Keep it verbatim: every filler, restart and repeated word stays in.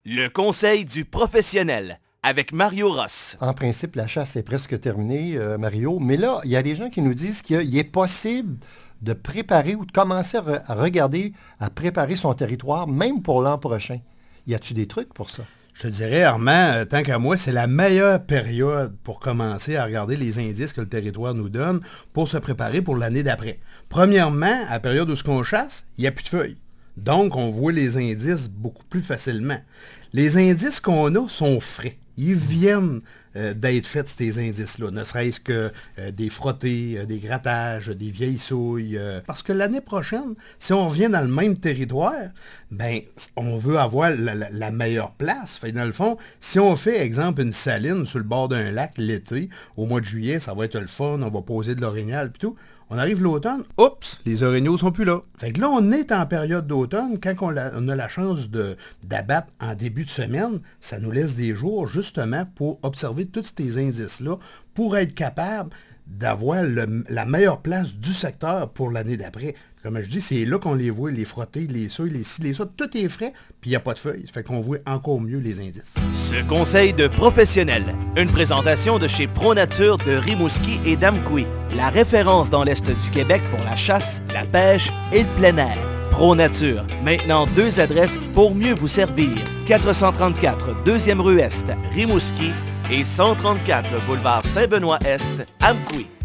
Le conseil du professionnel avec Mario Ross. En principe, la chasse est presque terminée, euh, Mario. Mais là, il y a des gens qui nous disent qu'il est possible de préparer ou de commencer à, re- à regarder, à préparer son territoire, même pour l'an prochain. Y a-t-il des trucs pour ça? Je te dirais, Armand, euh, tant qu'à moi, c'est la meilleure période pour commencer à regarder les indices que le territoire nous donne pour se préparer pour l'année d'après. Premièrement, à la période où ce qu'on chasse, il n'y a plus de feuilles. Donc, on voit les indices beaucoup plus facilement. Les indices qu'on a sont frais. Ils viennent euh, d'être faits, ces indices-là, ne serait-ce que euh, des frottés, euh, des grattages, des vieilles souilles. Euh, parce que l'année prochaine, si on revient dans le même territoire, ben, on veut avoir la, la, la meilleure place. Fait, dans le fond, si on fait, exemple, une saline sur le bord d'un lac l'été, au mois de juillet, ça va être le fun, on va poser de l'orignal et tout. On arrive l'automne, oups, les orignaux sont plus là. Fait que là, on est en période d'automne. Quand on, la, on a la chance de, d'abattre en début de semaine, ça nous laisse des jours justement pour observer tous ces indices-là, pour être capable d'avoir le, la meilleure place du secteur pour l'année d'après. Comme je dis, c'est là qu'on les voit, les frotter, les souilles, les ci, les ça, tout est frais, puis il n'y a pas de feuilles. Ça fait qu'on voit encore mieux les indices. Ce conseil de professionnel, une présentation de chez ProNature de Rimouski et d'Amqui, la référence dans l'Est du Québec pour la chasse, la pêche et le plein air. ProNature, maintenant deux adresses pour mieux vous servir. quatre cent trente-quatre deuxième rue Est, Rimouski, et cent trente-quatre boulevard Saint-Benoît-Est, Amqui.